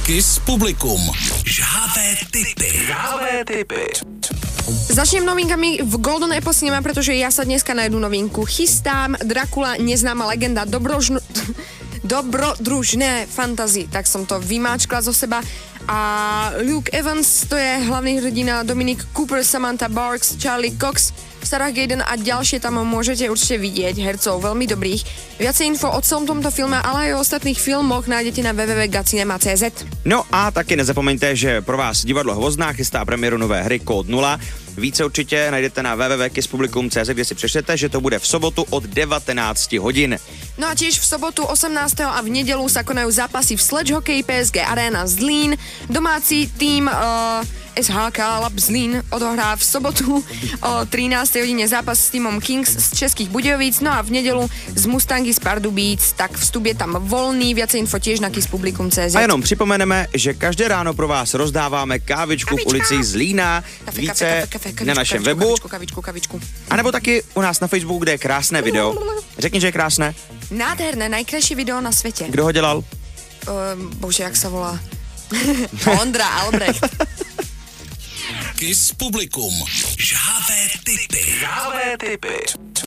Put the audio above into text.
Kiss Publikum. Žhavé tipy. Začnem novinkami v Golden Apple Cinema, pretože ja sa dneska na jednu novinku chystám. Dracula, neznáma legenda, dobrodružné fantasy, tak som to vymáčkla zo seba. A Luke Evans, to je hlavný hrdina, Dominic Cooper, Samantha Barks, Charlie Cox, Sarah Gaden a ďalšie tam môžete určite vidieť, hercov veľmi dobrých. Viacej info o celom tomto filme, ale aj o ostatných filmoch nájdete na www.gacinema.cz. No a taky nezapomeňte, že pro vás divadlo Hvozná chystá premiéru nové hry Kód 0. Více určitě najdete na www.kisspublikum.cz, kde si přečtete, že to bude v sobotu od 19 hodin. No a tiež v sobotu 18. a v nedelu sa konajú zápasy v sledge hokeji PSG Arena Zlín. Domáci tým SHK Lab Zlín odohrá v sobotu o 13. hodine zápas s týmom Kings z Českých Budějovíc, no a v nedelu z Mustangy z Pardubíc, tak vstup je tam voľný, viacej info tiež na kisspublikum.cz. A jenom připomeneme, že každé ráno pro vás rozdáváme kávičku v ulici Zlína, více na našem webu, kavičku. a nebo taky u nás na Facebooku, kde je krásné video. Řekni, že je krásné. Nádherné, najkrajšie video na svete. Kdo ho dělal? Bože, jak sa volá? Ondra Albrecht. Kiss Publikum. Žhavé tipy.